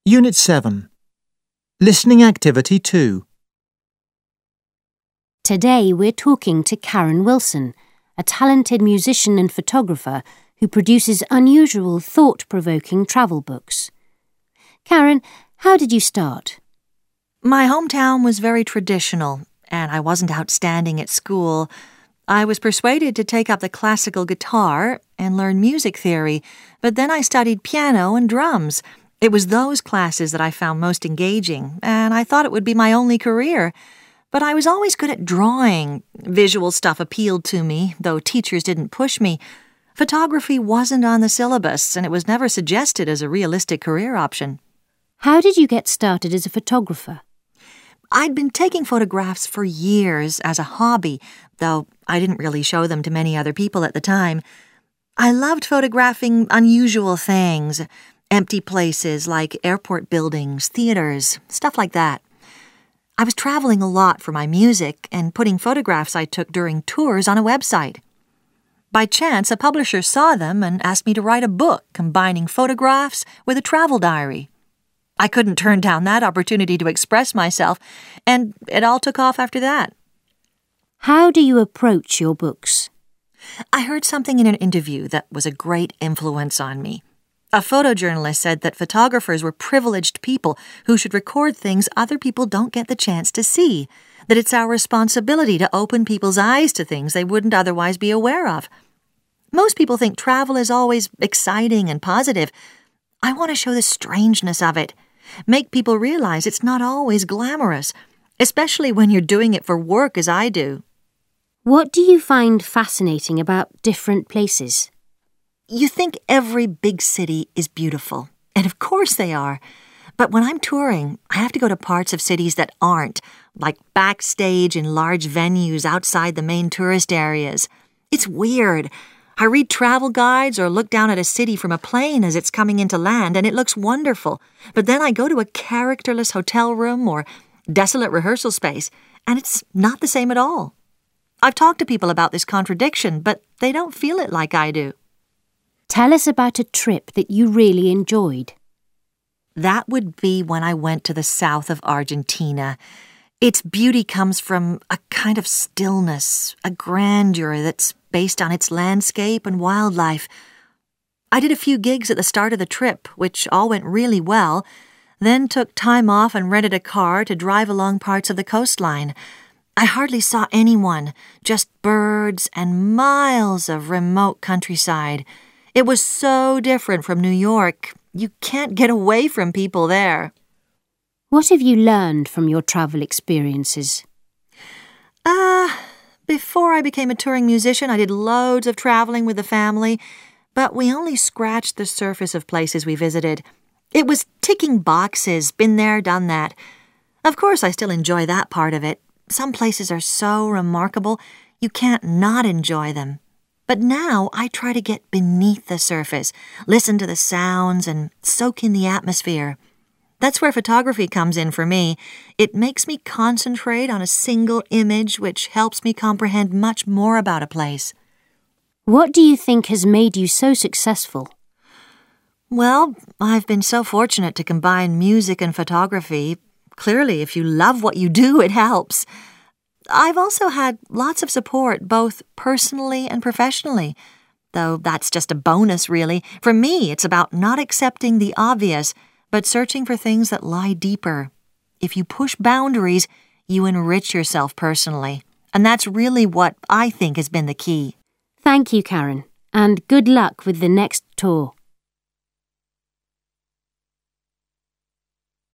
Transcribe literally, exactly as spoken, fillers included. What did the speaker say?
Unit seven. Listening Activity two. Today we're talking to Karen Wilson, a talented musician and photographer who produces unusual, thought-provoking travel books. Karen, how did you start? My hometown was very traditional, and I wasn't outstanding at school. I was persuaded to take up the classical guitar and learn music theory, but then I studied piano and drums. It was those classes that I found most engaging, and I thought it would be my only career. But I was always good at drawing. Visual stuff appealed to me, though teachers didn't push me. Photography wasn't on the syllabus, and it was never suggested as a realistic career option. How did you get started as a photographer? I'd been taking photographs for years as a hobby, though I didn't really show them to many other people at the time. I loved photographing unusual things, empty places like airport buildings, theaters, stuff like that. I was traveling a lot for my music and putting photographs I took during tours on a website. By chance, a publisher saw them and asked me to write a book combining photographs with a travel diary. I couldn't turn down that opportunity to express myself, and it all took off after that. How do you approach your books? I heard something in an interview that was a great influence on me. A photojournalist said that photographers were privileged people who should record things other people don't get the chance to see, that it's our responsibility to open people's eyes to things they wouldn't otherwise be aware of. Most people think travel is always exciting and positive. I want to show the strangeness of it, make people realize it's not always glamorous, especially when you're doing it for work as I do. What do you find fascinating about different places? You think every big city is beautiful, and of course they are. But when I'm touring, I have to go to parts of cities that aren't, like backstage in large venues outside the main tourist areas. It's weird. I read travel guides or look down at a city from a plane as it's coming into land, and it looks wonderful. But then I go to a characterless hotel room or desolate rehearsal space, and it's not the same at all. I've talked to people about this contradiction, but they don't feel it like I do. Tell us about a trip that you really enjoyed. That would be when I went to the south of Argentina. Its beauty comes from a kind of stillness, a grandeur that's based on its landscape and wildlife. I did a few gigs at the start of the trip, which all went really well, then took time off and rented a car to drive along parts of the coastline. I hardly saw anyone, just birds and miles of remote countryside. It was so different from New York. You can't get away from people there. What have you learned from your travel experiences? Ah... Uh, Before I became a touring musician, I did loads of traveling with the family, but we only scratched the surface of places we visited. It was ticking boxes, been there, done that. Of course, I still enjoy that part of it. Some places are so remarkable, you can't not enjoy them. But now I try to get beneath the surface, listen to the sounds, and soak in the atmosphere. That's where photography comes in for me. It makes me concentrate on a single image, which helps me comprehend much more about a place. What do you think has made you so successful? Well, I've been so fortunate to combine music and photography. Clearly, if you love what you do, it helps. I've also had lots of support, both personally and professionally, though that's just a bonus, really. For me, it's about not accepting the obvious, but searching for things that lie deeper. If you push boundaries, you enrich yourself personally. And that's really what I think has been the key. Thank you, Karen, and good luck with the next tour.